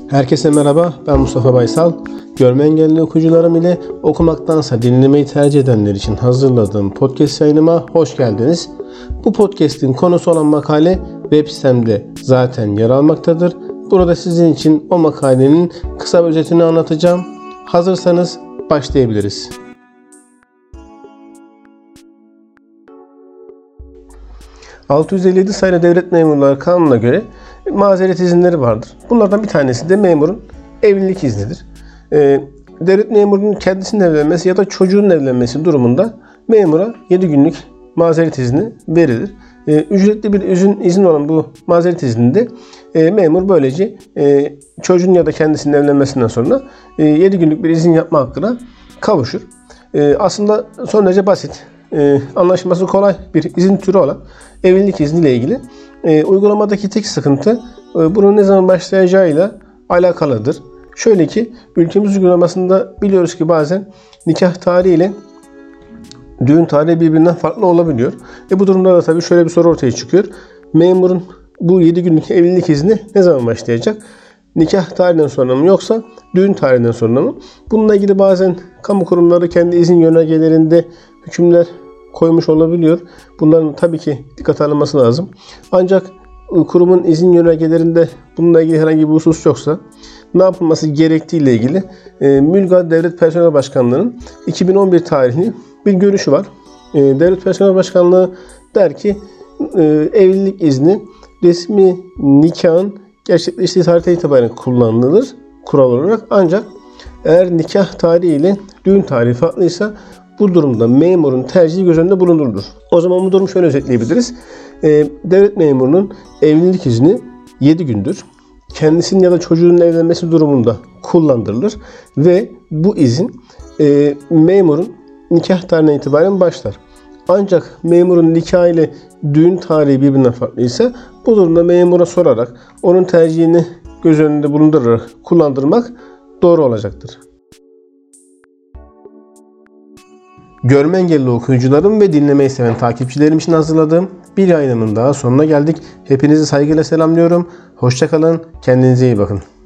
Herkese merhaba, ben Mustafa Baysal. Görme engelli okuyucularım ile okumaktansa dinlemeyi tercih edenler için hazırladığım podcast yayınıma hoş geldiniz. Bu podcast'in konusu olan makale web sitemde zaten yer almaktadır. Burada sizin için o makalenin kısa özetini anlatacağım. Hazırsanız başlayabiliriz. ...657 sayılı Devlet Memurları Kanunu'na göre mazeret izinleri vardır. Bunlardan bir tanesi de memurun evlilik iznidir. Devlet memurunun kendisinin evlenmesi ya da çocuğunun evlenmesi durumunda memura 7 günlük mazeret izni verilir. Ücretli bir izin olan bu mazeret izninde memur böylece çocuğun ya da kendisinin evlenmesinden sonra 7 günlük bir izin yapma hakkına kavuşur. Aslında son derece basit, anlaşılması kolay bir izin türü olan evlilik izniyle ilgili uygulamadaki tek sıkıntı bunun ne zaman başlayacağıyla alakalıdır. Şöyle ki ülkemiz uygulamasında biliyoruz ki bazen nikah tarihi ile düğün tarihi birbirinden farklı olabiliyor. Bu durumda da tabii şöyle bir soru ortaya çıkıyor. Memurun bu 7 günlük evlilik izni ne zaman başlayacak? Nikah tarihinden sonra mı yoksa düğün tarihinden sonra mı? Bununla ilgili bazen kamu kurumları kendi izin yönergelerinde hükümler koymuş olabiliyor. Bunların tabii ki dikkate alınması lazım. Ancak kurumun izin yönergelerinde bununla ilgili herhangi bir husus yoksa ne yapılması gerektiği ile ilgili Mülga Devlet Personel Başkanlığı'nın 2011 tarihli bir görüşü var. Devlet Personel Başkanlığı der ki evlilik izni resmi nikahın gerçekleştiği tarihten itibaren kullanılır kural olarak, ancak eğer nikah tarihi ile düğün tarihi farklıysa bu durumda memurun tercihi göz önünde bulundurulur. O zaman bu durumu şöyle özetleyebiliriz. Devlet memurunun evlilik izni 7 gündür. Kendisinin ya da çocuğunun evlenmesi durumunda kullandırılır ve bu izin memurun nikah tarihinden itibaren başlar. Ancak memurun nikah ile düğün tarihi birbirinden farklıysa bu durumda memura sorarak onun tercihini göz önünde bulundurarak kullandırmak doğru olacaktır. Görme engelli okuyucularım ve dinlemeyi seven takipçilerim için hazırladığım bir yayınımın daha sonuna geldik. Hepinizi saygıyla selamlıyorum. Hoşça kalın. Kendinize iyi bakın.